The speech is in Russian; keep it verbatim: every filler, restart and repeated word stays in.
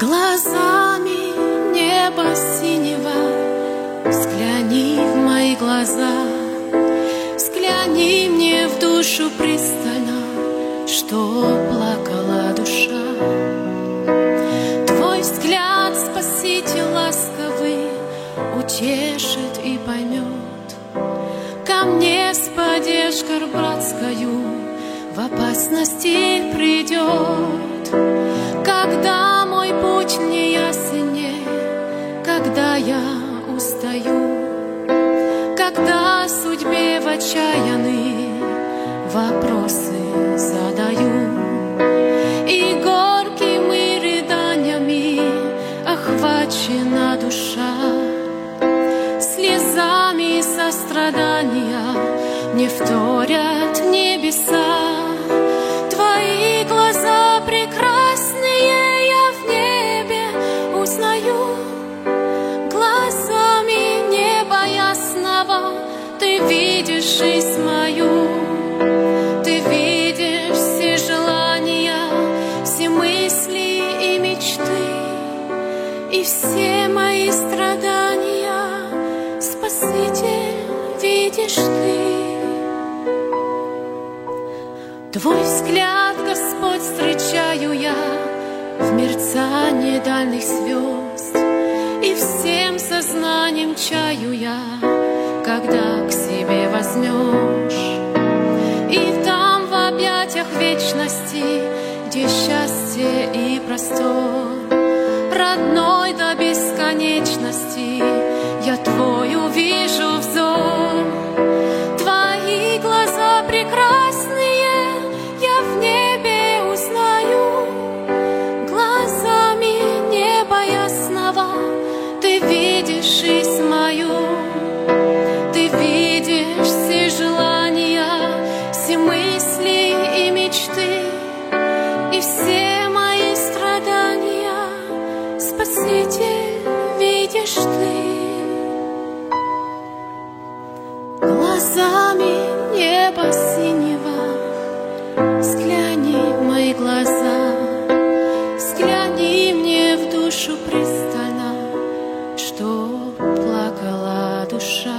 Глазами неба синего взгляни в мои глаза, взгляни мне в душу пристально, что плакала душа. Твой взгляд, Спаситель ласковый, утешит и поймет. Ко мне с поддержкой братскою в опасности придет. Когда мой путь не яснее, когда я устаю, когда судьбе в отчаянные вопросы задаю, и горькими рыданиями охвачена душа, слезами сострадания мне вторят небеса. Твои глаза прекрасные я в небе узнаю, глазами неба ясного ты видишь жизнь мою. Ты видишь все желания, все мысли и мечты, и все мои страдания, Спаситель, видишь ты. Твой взгляд, Господь, встречаю я в мерцании дальних звезд, и всем сознанием чаю я, когда к себе возьмешь. И там в объятиях вечности, где счастье и простор, родной до бесконечности, я Твой увижу взор. Твои глаза прекрасные я в небе узнаю, глазами неба ясного ты видишь жизнь мою. Ты видишь все желания, все мысли и мечты, и все мои страдания, Спаситель, видишь ты. Глазами неба синего взгляни в мои глаза, взгляни мне в душу пристально, что плакала душа.